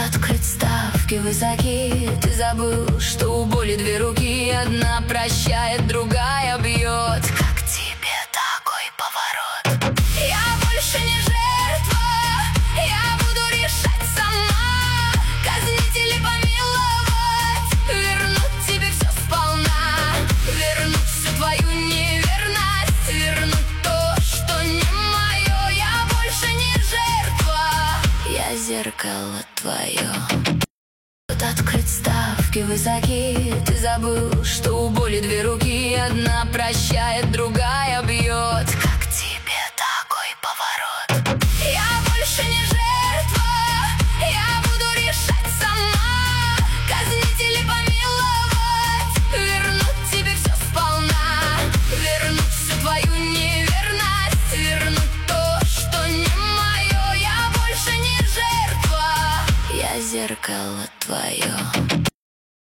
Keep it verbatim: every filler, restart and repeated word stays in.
открыть ставки высоки. Ты забыл, что у боли две руки. Одна прощает, другая бьет. Как тебе такой поворот? Я больше не жертва, я буду решать сама. Казнить или помиловать, вернуть тебе все сполна. Вернуть всю твою неверность, вернуть то, что не мое. Я больше не жертва, я зеркало твое. Открыть ставки высоки. Ты забыл, что у боли две руки. Одна прощает, другая бьет. Как тебе такой поворот? Я больше не жертва, я буду решать сама. Казнить или помиловать, вернуть тебе все сполна. Вернуть всю твою неверность, вернуть то, что не мое. Я больше не жертва, я зеркало твое.